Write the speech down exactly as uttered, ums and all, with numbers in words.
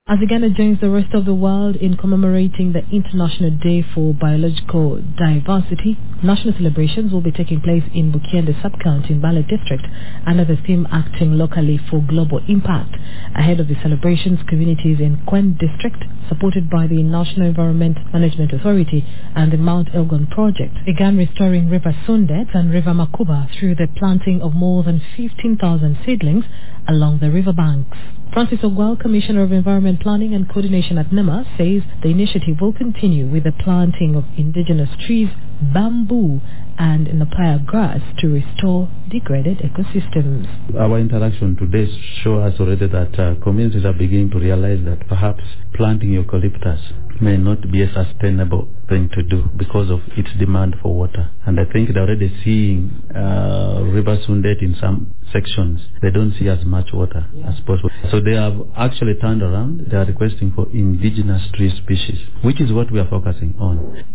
As Uganda joins the rest of the world in commemorating the International Day for Biological Diversity, national celebrations will be taking place in Bukiende Sub-County in Bale District under the theme Acting Locally for Global Impact. Ahead of the celebrations, communities in Kwen District, supported by the National Environment Management Authority and the Mount Elgon Project, began restoring River Sundet and River Makuba through the planting of more than fifteen thousand seedlings along the riverbanks. Francis Ogwal, Commissioner of Environment Planning and Coordination at NEMA, says the initiative will continue with the planting of indigenous trees, bamboo and napaya grass to restore degraded ecosystems. Our interaction today shows us already that uh, communities are beginning to realize that perhaps planting eucalyptus may not be a sustainable thing to do because of its demand for water. And I think they're already seeing uh, River Sundet in some sections. They don't see as much water yeah. as possible. So they have actually turned around. They are requesting for indigenous tree species, which is what we are focusing on.